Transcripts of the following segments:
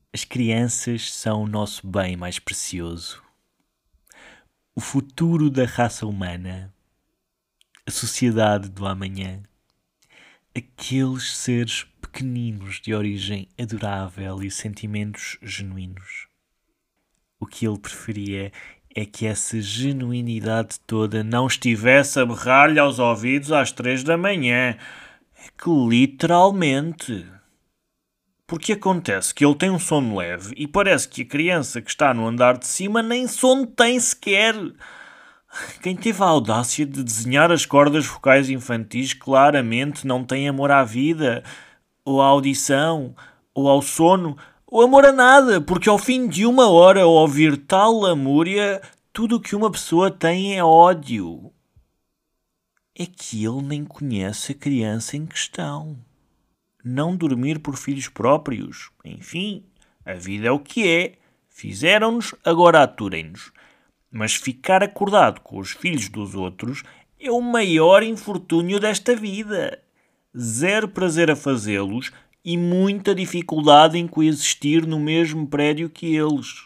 As crianças são o nosso bem mais precioso. O futuro da raça humana. A sociedade do amanhã. Aqueles seres pequeninos de origem adorável e sentimentos genuínos. O que ele preferia é que essa genuinidade toda não estivesse a berrar-lhe aos ouvidos às 3 da manhã. É que literalmente. Porque acontece que ele tem um sono leve e parece que a criança que está no andar de cima nem sono tem sequer. Quem teve a audácia de desenhar as cordas vocais infantis claramente não tem amor à vida, ou à audição, ou ao sono, ou amor a nada, porque ao fim de 1 hora ao ouvir tal lamúria, tudo o que uma pessoa tem é ódio. É que ele nem conhece a criança em questão. Não dormir por filhos próprios. Enfim, a vida é o que é. Fizeram-nos, agora aturem-nos. Mas ficar acordado com os filhos dos outros é o maior infortúnio desta vida. Zero prazer a fazê-los e muita dificuldade em coexistir no mesmo prédio que eles.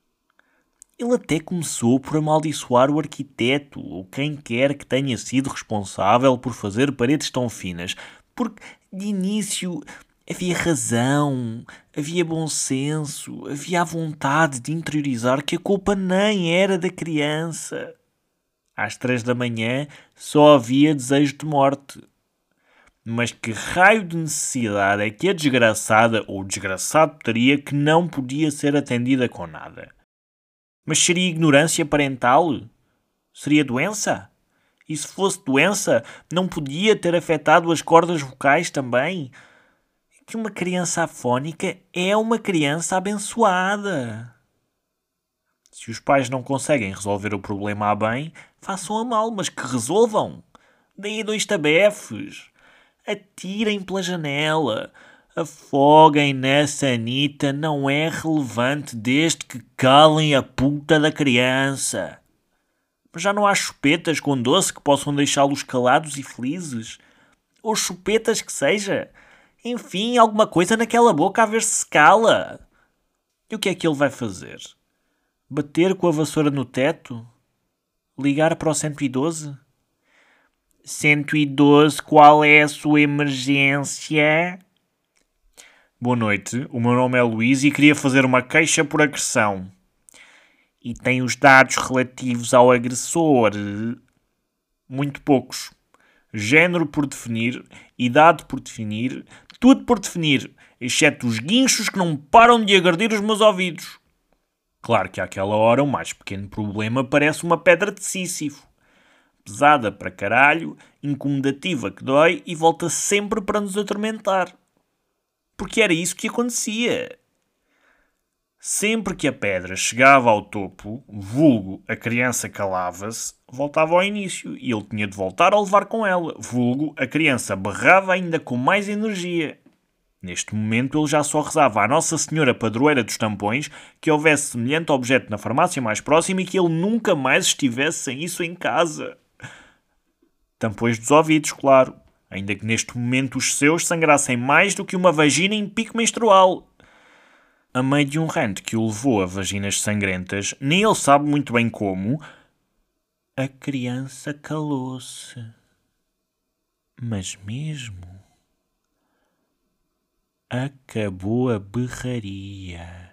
Ele até começou por amaldiçoar o arquiteto ou quem quer que tenha sido responsável por fazer paredes tão finas, porque de início havia razão, havia bom senso, havia a vontade de interiorizar que a culpa nem era da criança. Às 3 da manhã só havia desejo de morte. Mas que raio de necessidade é que a desgraçada ou o desgraçado teria que não podia ser atendida com nada? Mas seria ignorância parental? Seria doença? E se fosse doença, não podia ter afetado as cordas vocais também? É que uma criança afónica é uma criança abençoada. Se os pais não conseguem resolver o problema a bem, façam a mal, mas que resolvam. Deem 2 tabefes. Atirem pela janela. Afoguem na sanita, não é relevante desde que calem a puta da criança. Mas já não há chupetas com doce que possam deixá-los calados e felizes? Ou chupetas que seja? Enfim, alguma coisa naquela boca a ver se cala. E o que é que ele vai fazer? Bater com a vassoura no teto? Ligar para o 112? 112, qual é a sua emergência? Boa noite, o meu nome é Luís e queria fazer uma queixa por agressão. E tem os dados relativos ao agressor? Muito poucos. Género por definir, idade por definir, tudo por definir, exceto os guinchos que não param de agredir os meus ouvidos. Claro que àquela hora o mais pequeno problema parece uma pedra de Sísifo. Pesada para caralho, incomodativa que dói e volta sempre para nos atormentar. Porque era isso que acontecia. Sempre que a pedra chegava ao topo, vulgo, a criança calava-se, voltava ao início e ele tinha de voltar a levar com ela, vulgo, a criança berrava ainda com mais energia. Neste momento ele já só rezava à Nossa Senhora Padroeira dos Tampões que houvesse semelhante objeto na farmácia mais próxima e que ele nunca mais estivesse sem isso em casa. Tampões dos ouvidos, claro. Ainda que neste momento os seus sangrassem mais do que uma vagina em pico menstrual. A meio de um rant que o levou a vaginas sangrentas, nem ele sabe muito bem como, a criança calou-se. Mas mesmo acabou a berraria.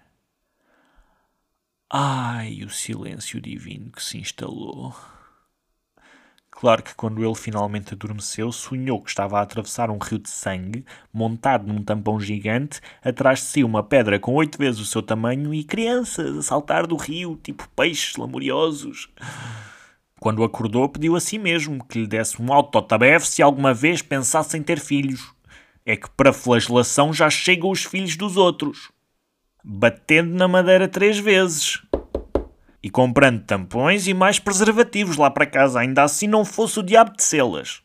Ai, o silêncio divino que se instalou. Claro que quando ele finalmente adormeceu, sonhou que estava a atravessar um rio de sangue, montado num tampão gigante, atrás de si uma pedra com 8 vezes o seu tamanho e crianças a saltar do rio, tipo peixes lamuriosos. Quando acordou, pediu a si mesmo que lhe desse um autotabefe se alguma vez pensasse em ter filhos. É que para flagelação já chegam os filhos dos outros. Batendo na madeira 3 vezes. E comprando tampões e mais preservativos lá para casa, ainda assim não fosse o diabo de selas.